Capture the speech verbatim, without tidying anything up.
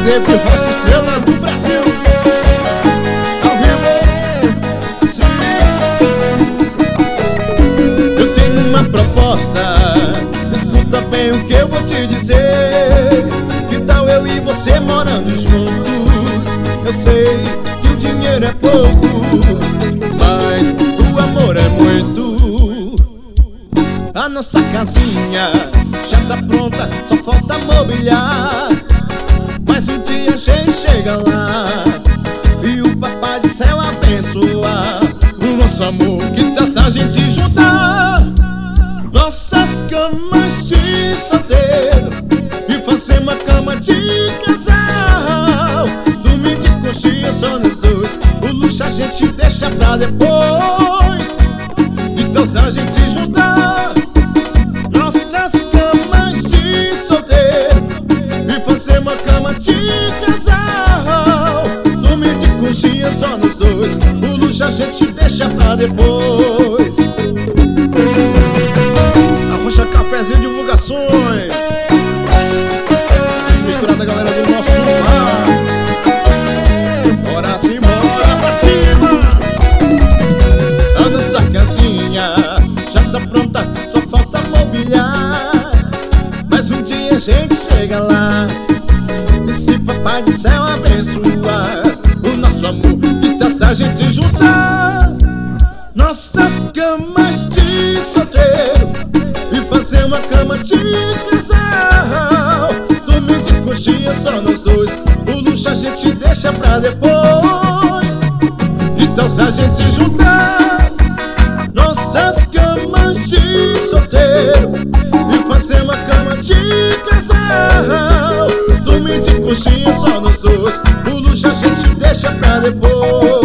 David Rocha, estrela do Brasil. Ao vivo, assim. Eu tenho uma proposta, escuta bem o que eu vou te dizer. Que tal eu e você morando juntos? Eu sei que o dinheiro é pouco, mas o amor é muito. A nossa casinha já tá pronta, só falta mobiliar. Mas um dia a gente chega lá e o papai do céu abençoar o nosso amor. Que tal se a gente juntar nossas camas de solteiro e fazer uma cama de casal? Dormir de conchinha só nós dois, o luxo a gente deixa pra depois. Então se a gente juntar nossas camas de solteiro e fazer uma cama de casal, dormir de conchinha só nos dois, o luxo a gente deixa pra depois. Arrocha Cafézinho Divulgações, misturada a galera do nosso mar. Bora sim, bora pra cima. A nossa casinha já tá pronta, só falta mobiliar. Mas um dia a gente chega lá e se papai do céu abençoar o nosso amor. Que tal se a gente juntar nossas camas de solteiro e fazer uma cama de casal? Dormir de conchinha só nós dois, o luxo a gente deixa pra depois. Que tal se a gente juntar nossas camas de solteiro e fazer uma cama de casal? Dormir de conchinha só nós dois, o luxo a gente deixa pra depois.